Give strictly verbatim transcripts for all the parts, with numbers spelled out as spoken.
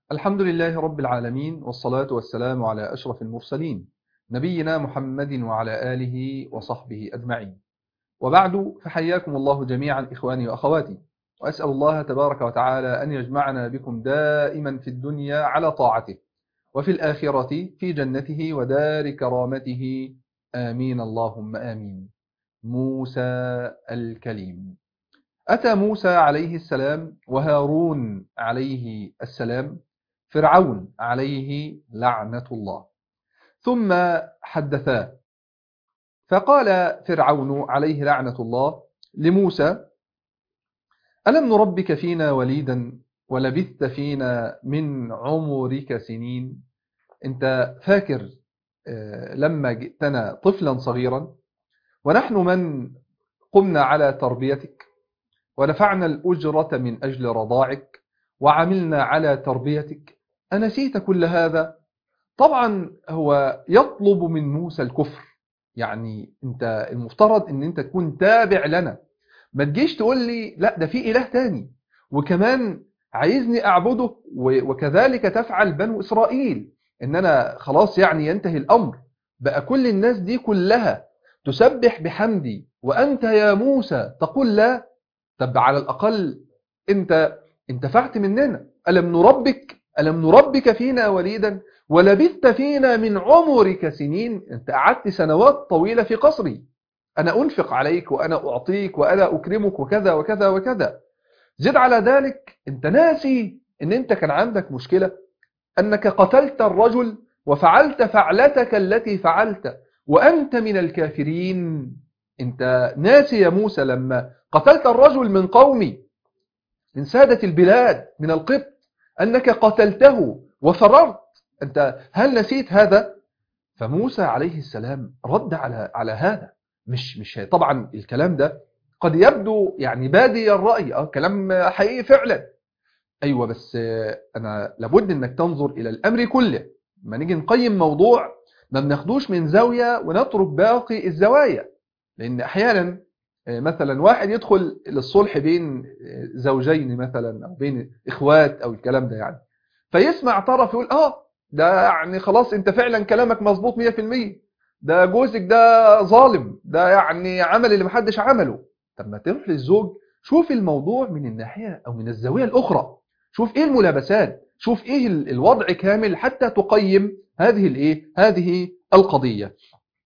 الحمد لله رب العالمين، والصلاة والسلام على أشرف المرسلين نبينا محمد وعلى آله وصحبه أجمعين. وبعد، فحياكم الله جميعا إخواني وأخواتي، وأسأل الله تبارك وتعالى أن يجمعنا بكم دائما في الدنيا على طاعته، وفي الآخرة في جنته ودار كرامته. آمين اللهم آمين. موسى الكليم. أتى موسى عليه السلام وهارون عليه السلام فرعون عليه لعنة الله، ثم حدثا. فقال فرعون عليه لعنة الله لموسى: ألم نربك فينا وليدا ولبثت فينا من عمرك سنين؟ أنت فاكر لما جئتنا طفلا صغيرا ونحن من قمنا على تربيتك ودفعنا الأجرة من أجل رضاعك وعملنا على تربيتك، أنسيت كل هذا؟ طبعا هو يطلب من موسى الكفر. يعني أنت المفترض أن أنت تكون تابع لنا، ما تجيش تقول لي لا ده في إله تاني وكمان عايزني أعبده، وكذلك تفعل بنو إسرائيل. إن أنا خلاص يعني ينتهي الأمر، بقى كل الناس دي كلها تسبح بحمدي وأنت يا موسى تقول لا؟ طب على الأقل أنت انتفعت مننا. ألم نربك ألم نربك فينا وليدا ولبثت فينا من عمرك سنين؟ أنت قعدت سنوات طويلة في قصري، أنا أنفق عليك وأنا أعطيك وأنا أكرمك وكذا وكذا وكذا. زد على ذلك أنت ناسي أن أنت كان عندك مشكلة، أنك قتلت الرجل وفعلت فعلتك التي فعلت وأنت من الكافرين. أنت ناسي يا موسى لما قتلت الرجل من قومي، من سادة البلاد، من القبط، أنك قتلته وفررت؟ أنت هل نسيت هذا؟ فموسى عليه السلام رد على على هذا. مش مش طبعا الكلام ده قد يبدو يعني بادي الرأي، اه كلام حقيقي فعلا، ايوه، بس انا لابد انك تنظر الى الامر كله. ما نيجي نقيم موضوع ما بناخدوش من زاوية ونترك باقي الزوايا، لان احيانا مثلا واحد يدخل للصلح بين زوجين مثلا او بين اخوات او الكلام ده، يعني فيسمع طرف يقول اه ده يعني خلاص انت فعلا كلامك مظبوط مية في المية، ده جوزك ده ظالم، ده يعني عمل اللي محدش عمله. طب ما تروح للزوج، شوف الموضوع من الناحية او من الزاوية الاخرى، شوف ايه الملابسات، شوف ايه الوضع كامل حتى تقيم هذه الايه هذه القضية.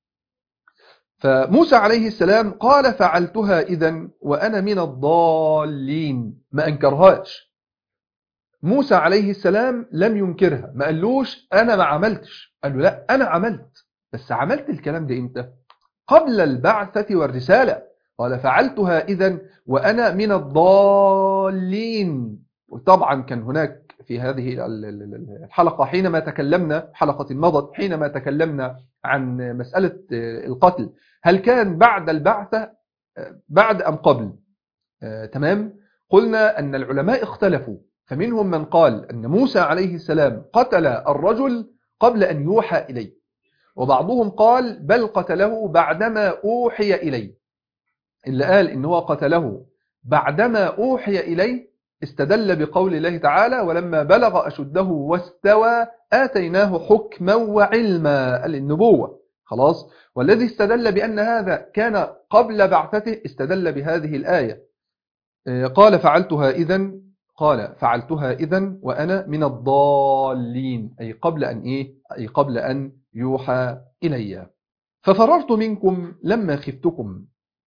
فموسى عليه السلام قال: فعلتها إذن وأنا من الضالين. ما أنكرهاش موسى عليه السلام، لم ينكرها، ما قالوش أنا ما عملتش، قال له لا أنا عملت. بس عملت الكلام ده إمتى؟ قبل البعثة والرسالة. قال: فعلتها إذن وأنا من الضالين. وطبعا كان هناك في هذه الحلقة حينما تكلمنا، حلقة مضت، حينما تكلمنا عن مسألة القتل، هل كان بعد البعثة بعد أم قبل؟ آه، تمام. قلنا أن العلماء اختلفوا، فمنهم من قال أن موسى عليه السلام قتل الرجل قبل أن يوحى إليه، وبعضهم قال بل قتله بعدما أوحي إليه. اللي قال إن هو قتله بعدما أوحي إليه استدل بقول الله تعالى: ولما بلغ أشده واستوى آتيناه حكما وعلما، النبوة خلاص. والذي استدل بأن هذا كان قبل بعثته استدل بهذه الآية، قال: فعلتها إذن قال فعلتها إذن وأنا من الضالين، أي قبل أن إيه أي قبل أن يوحى إلي. ففررت منكم لما خفتكم،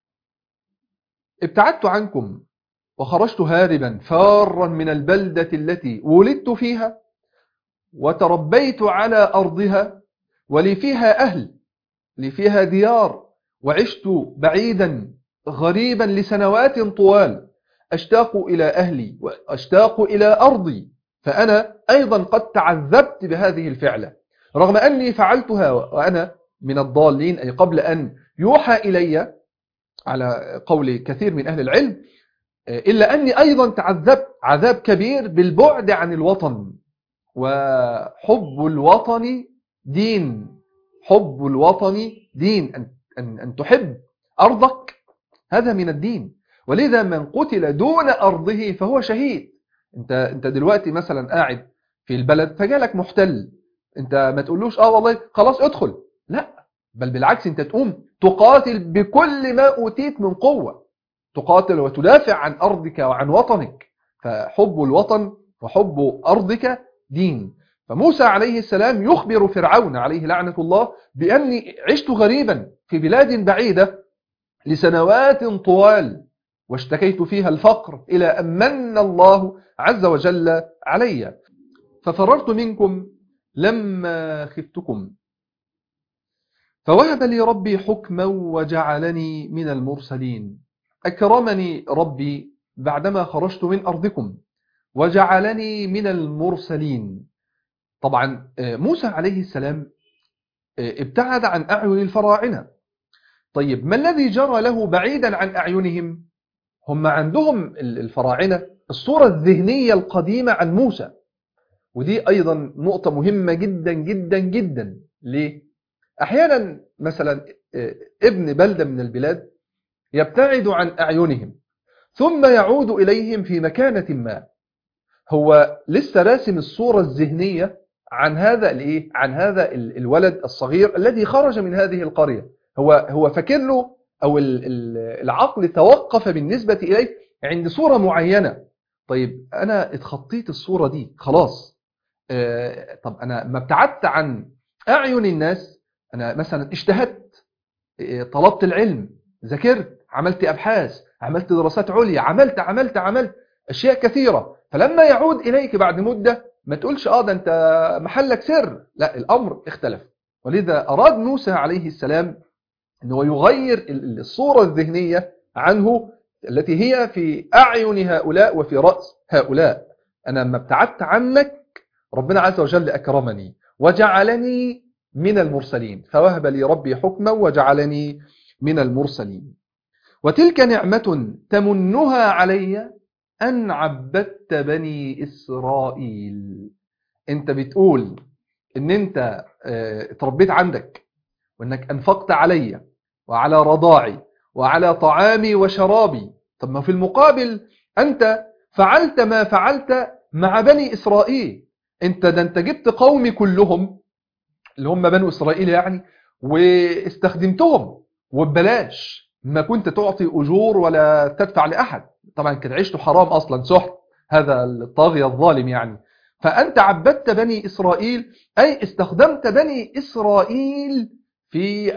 ابتعدت عنكم وخرجت هاربا فارا من البلدة التي ولدت فيها وتربيت على أرضها، ولي فيها أهل، لي فيها ديار، وعشت بعيدا غريبا لسنوات طوال، أشتاق إلى أهلي وأشتاق إلى أرضي. فأنا أيضا قد تعذبت بهذه الفعلة رغم أني فعلتها وأنا من الضالين، أي قبل أن يوحى إلي على قول كثير من أهل العلم، إلا أني أيضا تعذبت عذاب كبير بالبعد عن الوطن. وحب الوطن دين، حب الوطن دين، أن, أن, أن تحب أرضك هذا من الدين. ولذا من قتل دون أرضه فهو شهيد. أنت, أنت دلوقتي مثلا قاعد في البلد فجالك محتل، انت ما تقولوش اه والله خلاص ادخل، لا، بل بالعكس انت تقوم تقاتل بكل ما اوتيت من قوة، تقاتل وتدافع عن ارضك وعن وطنك. فحب الوطن وحب ارضك دين. فموسى عليه السلام يخبر فرعون عليه لعنة الله بأني عشت غريبا في بلاد بعيدة لسنوات طوال، واشتكيت فيها الفقر إلى أن من الله عز وجل علي، ففررت منكم لما خفتكم، فوهب لي ربي حكما وجعلني من المرسلين. أكرمني ربي بعدما خرجت من أرضكم وجعلني من المرسلين. طبعا موسى عليه السلام ابتعد عن أعين الفراعنة. طيب ما الذي جرى له بعيدا عن أعينهم؟ هم عندهم الفراعنة الصورة الذهنية القديمة عن موسى، ودي أيضا نقطة مهمة جدا جدا جدا. ليه؟ أحيانا مثلا ابن بلدة من البلاد يبتعد عن أعينهم ثم يعود إليهم في مكانة ما، هو لسه راسم الصورة الذهنية عن هذا الايه عن هذا الولد الصغير الذي خرج من هذه القرية، هو هو فاكر له، او العقل توقف بالنسبة إليه عند صورة معينة. طيب أنا اتخطيت الصورة دي خلاص، آه طب أنا ما ابتعدت عن أعين الناس، أنا مثلا اجتهدت، طلبت العلم، ذاكرت، عملت أبحاث، عملت دراسات عليا، عملت عملت عملت أشياء كثيرة، فلما يعود إليك بعد مدة ما تقولش آه ده أنت محلك سر، لا، الأمر اختلف. ولذا أراد موسى عليه السلام أنه يغير الصورة الذهنية عنه التي هي في أعين هؤلاء وفي رأس هؤلاء. أنا لما ابتعدت عنك ربنا عز وجل أكرمني وجعلني من المرسلين، فوهب لي ربي حكما وجعلني من المرسلين. وتلك نعمة تمنها علي أن عبدت بني إسرائيل. أنت بتقول أن أنت اتربيت عندك، وأنك أنفقت علي وعلى رضاعي وعلى طعامي وشرابي، طب ما في المقابل أنت فعلت ما فعلت مع بني إسرائيل. أنت ده أنت جبت قومي كلهم اللي هم بنو إسرائيل يعني، واستخدمتهم وببلاش، ما كنت تعطي أجور ولا تدفع لأحد، طبعا كان عيشته حرام أصلا، سحت هذا الطاغية الظالم يعني. فأنت عبدت بني إسرائيل، أي استخدمت بني إسرائيل في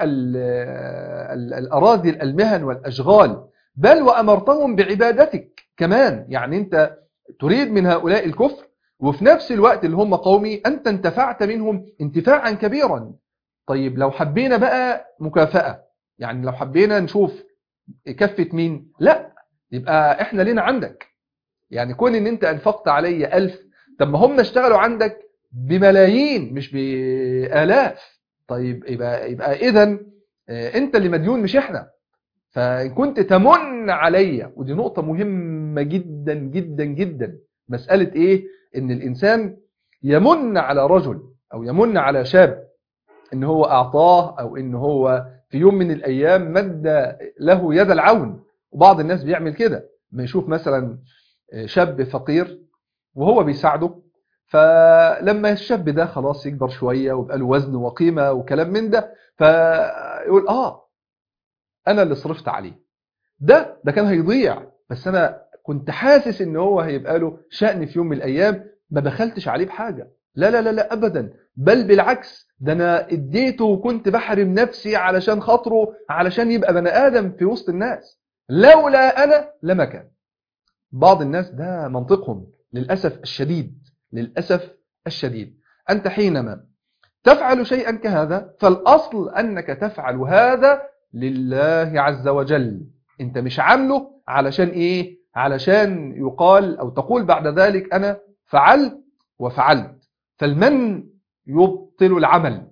الأراضي المهن والأشغال، بل وأمرتهم بعبادتك كمان. يعني أنت تريد من هؤلاء الكفر، وفي نفس الوقت اللي هم قومي أنت انتفعت منهم انتفاعا كبيرا. طيب لو حبينا بقى مكافأة، يعني لو حبينا نشوف كفة مين، لا، يبقى احنا لنا عندك. يعني كون ان انت انفقت علي ألف، طب ما هم اشتغلوا عندك بملايين مش بآلاف، طيب يبقى يبقى اذا انت اللي مديون مش احنا. فإن كنت تمن علي، ودي نقطة مهمة جدا جدا جدا، مسألة ايه؟ ان الانسان يمن على رجل او يمن على شاب ان هو اعطاه، او ان هو في يوم من الايام مد له يد العون. وبعض الناس بيعمل كده، ما يشوف مثلا شاب فقير وهو بيساعده، فلما الشاب ده خلاص يكبر شوية ويبقى له وزن وقيمة وكلام من ده، فيقول اه انا اللي صرفت عليه، ده ده كان هيضيع، بس انا كنت حاسس ان هو هيبقى له شأن في يوم من الايام، ما بخلتش عليه بحاجة. لا لا لا لا ابدا، بل بالعكس، ده انا اديته وكنت بحرم نفسي علشان خاطره، علشان يبقى بني ادم في وسط الناس، لولا انا لما كان. بعض الناس ده منطقهم للأسف الشديد، للأسف الشديد. أنت حينما تفعل شيئا كهذا فالأصل أنك تفعل هذا لله عز وجل، أنت مش عامله علشان إيه؟ علشان يقال أو تقول بعد ذلك أنا فعلت وفعلت. فالمن يبطل العمل،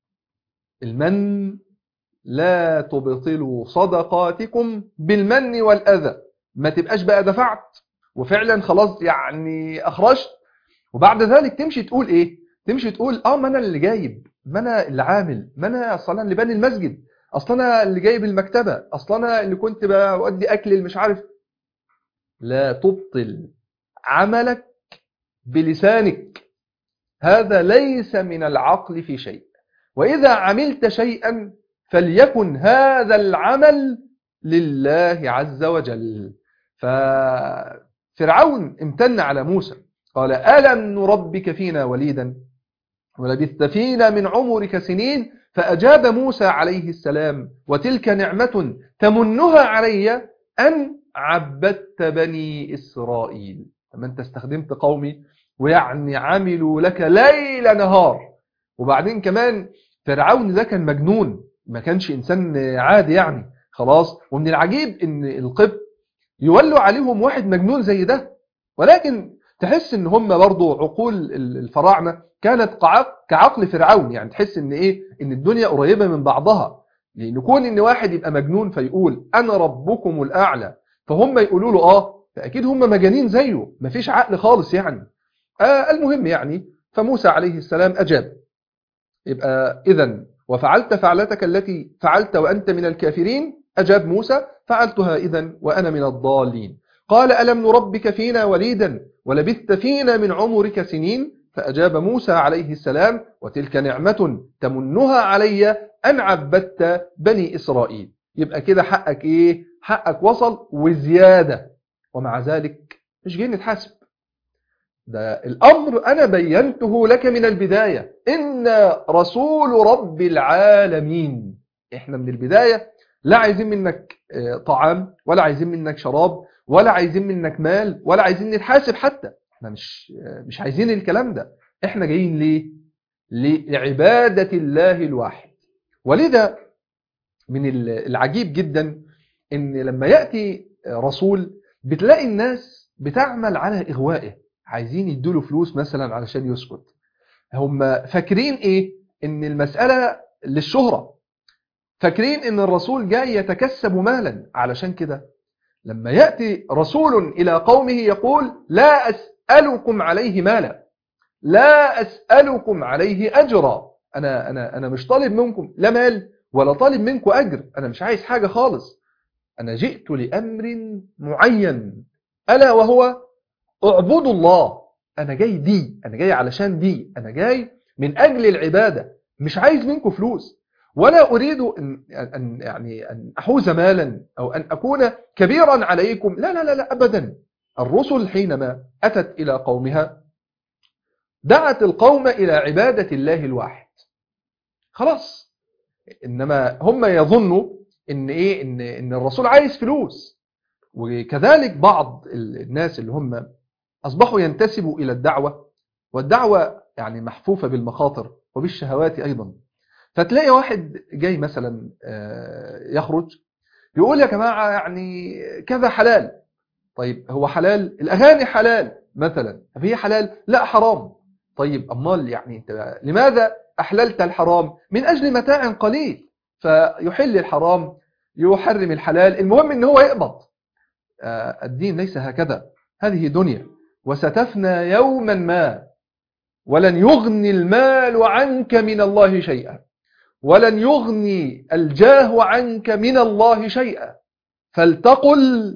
المن لا تبطلوا صدقاتكم بالمن والأذى. ما تبقاش بقى دفعت وفعلا خلاص يعني أخرجت، وبعد ذلك تمشي تقول إيه؟ تمشي تقول آه ما أنا اللي جايب، ما أنا اللي عامل، ما أنا أصلا اللي باني المسجد، أصلا أنا اللي جايب المكتبة، أصلا أنا اللي كنت بودي أكل مش عارف. لا تبطل عملك بلسانك، هذا ليس من العقل في شيء، وإذا عملت شيئا فليكن هذا العمل لله عز وجل. ففرعون امتن على موسى، قال ألم نربك فينا وليدا ولبثت فينا من عمرك سنين، فأجاب موسى عليه السلام وتلك نعمة تمنها علي أن عبدت بني إسرائيل. لما أنت استخدمت قومي ويعني عملوا لك ليل نهار. وبعدين كمان فرعون ده كان مجنون، ما كانش إنسان عادي يعني خلاص. ومن العجيب إن القبط يولوا عليهم واحد مجنون زي ده، ولكن تحس إن هم برضو عقول الفراعنة كانت كعقل فرعون، يعني تحس إن إيه إن الدنيا قريبة من بعضها. لأن كون إن واحد يبقى مجنون فيقول أنا ربكم الأعلى، فهم يقولوا له آه، فأكيد هم مجانين زيه، مفيش عقل خالص يعني. آه المهم يعني فموسى عليه السلام أجاب. يبقى إذن وفعلت فعلتك التي فعلت وأنت من الكافرين، أجاب موسى فعلتها إذن وأنا من الضالين. قال ألم نربك فينا وليدا ولبثت فينا من عمرك سنين، فأجاب موسى عليه السلام وتلك نعمة تمنها علي أن عبدت بني إسرائيل. يبقى كده حقك إيه؟ حقك وصل وزيادة، ومع ذلك مش جاي نتحاسب. ده الأمر أنا بينته لك من البداية، إن رسول رب العالمين. إحنا من البداية لا عايزين منك طعام، ولا عايزين منك شراب، ولا عايزين منك مال، ولا عايزين نتحاسب حتى. إحنا مش مش عايزين الكلام ده. إحنا جايين ليه؟ لعبادة الله الواحد. ولذا من العجيب جدا إن لما يأتي رسول بتلاقي الناس بتعمل على إغوائه، عايزين يدوله فلوس مثلا علشان يسكت. هم فاكرين إيه؟ إن المسألة للشهرة، فاكرين إن الرسول جاي يتكسب مالا. علشان كده لما يأتي رسول إلى قومه يقول لا أسألكم عليه مالا، لا أسألكم عليه أجرا. أنا, أنا, أنا مش طالب منكم لا مال ولا طالب منكم أجر، أنا مش عايز حاجة خالص. أنا جئت لأمر معين ألا وهو اعبدوا الله. أنا جاي دي، أنا جاي علشان دي، أنا جاي من أجل العبادة، مش عايز منكم فلوس، ولا أريد أن, أن, يعني أن أحوز مالا أو أن أكون كبيرا عليكم. لا لا لا, لا أبدا. الرسل حينما أتت إلى قومها دعت القوم إلى عبادة الله الواحد خلاص. إنما هم يظنوا إن, إيه؟ إن, إن الرسول عايز فلوس. وكذلك بعض الناس اللي هم أصبحوا ينتسبوا إلى الدعوة، والدعوة يعني محفوفة بالمخاطر وبالشهوات أيضا. فتلاقي واحد جاي مثلا يخرج يقول يا جماعة يعني كذا حلال. طيب هو حلال؟ الأغاني حلال مثلا، هي حلال؟ لا حرام. طيب أمال يعني أنت لماذا أحللت الحرام؟ من أجل متاع قليل، فيحل الحرام يحرم الحلال، المهم أنه هو يقبض. الدين ليس هكذا، هذه دنيا وستفنى يوما ما، ولن يغني المال عنك من الله شيئا، ولن يغني الجاه عنك من الله شيئا. فلتقل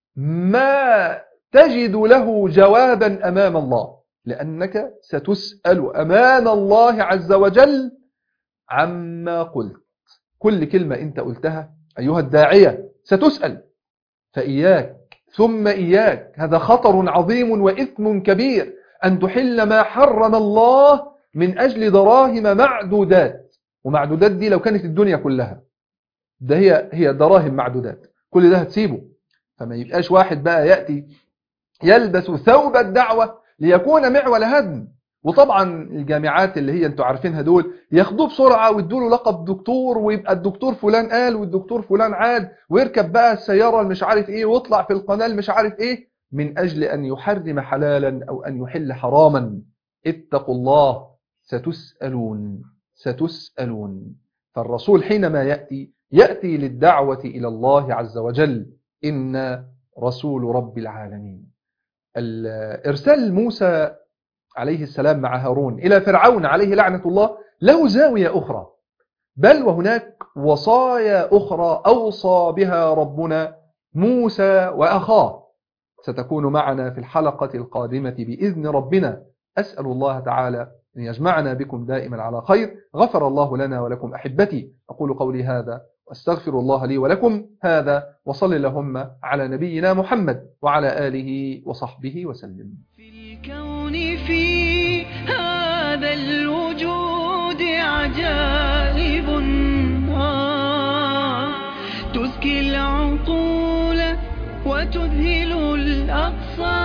ما تجد له جوابا أمام الله، لأنك ستسأل أمام الله عز وجل عما قلت. كل كلمة أنت قلتها أيها الداعية ستسأل. فإياك ثم إياك، هذا خطر عظيم وإثم كبير أن تحل ما حرم الله من أجل دراهم معدودات. ومعدودات دي لو كانت الدنيا كلها، ده هي هي دراهم معدودات، كل ده هتسيبه. فما يبقاش واحد بقى يأتي يلبس ثوب الدعوة ليكون معول هدم. وطبعا الجامعات اللي هي انتوا عارفينها دول ياخدوه بسرعة ويدوا له لقب دكتور، ويبقى الدكتور فلان قال والدكتور فلان عاد، ويركب بقى السيارة مش عارف ايه ويطلع في القناة مش عارف ايه، من أجل أن يحرم حلالا أو أن يحل حراما. اتقوا الله، ستسألون ستسألون. فالرسول حينما يأتي يأتي للدعوة إلى الله عز وجل، إن رسول رب العالمين. إرسال موسى عليه السلام مع هارون إلى فرعون عليه لعنة الله له زاوية أخرى، بل وهناك وصايا أخرى أوصى بها ربنا موسى وأخاه، ستكون معنا في الحلقة القادمة بإذن ربنا. أسأل الله تعالى أن يجمعنا بكم دائما على خير. غفر الله لنا ولكم أحبتي. أقول قولي هذا واستغفر الله لي ولكم هذا، وصل اللهم على نبينا محمد وعلى آله وصحبه وسلم. في الكون في هذا الوجود عجائب آه تزكي العقول وتذهل الأقصى